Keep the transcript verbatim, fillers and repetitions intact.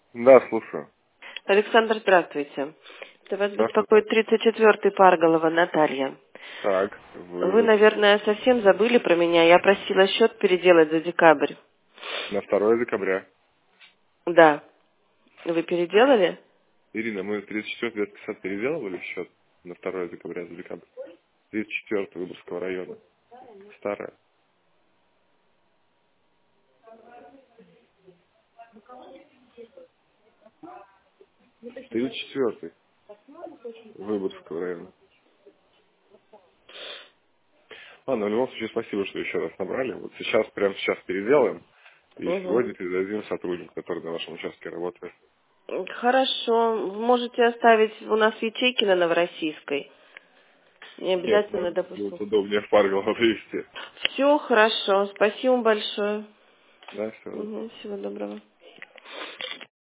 Да, слушаю. Александр, здравствуйте. Это вас Здравствуйте. беспокоит тридцать четвёртый Парголова Наталья. Так, Вы, вывод. наверное, совсем забыли про меня. Я просила счет переделать за декабрь. На второе декабря. Да. Вы переделали? Ирина, мы тридцать четвёртый детский сад переделывали счет на второе декабря за декабрь. тридцать четвёртый Выборгского района. Старая. тридцать четвёртый Выборгского района. Ладно, в любом случае, спасибо, что еще раз набрали. Вот сейчас, прямо сейчас переделаем. И Угу. сегодня передадим сотруднику, который на вашем участке работает. Хорошо. Вы можете оставить у нас в ячейке на Новороссийской. Не Нет, обязательно, нам будет допустим. удобнее в Парголово привезти. Все хорошо. Спасибо большое. Да, все. Угу. Всего доброго.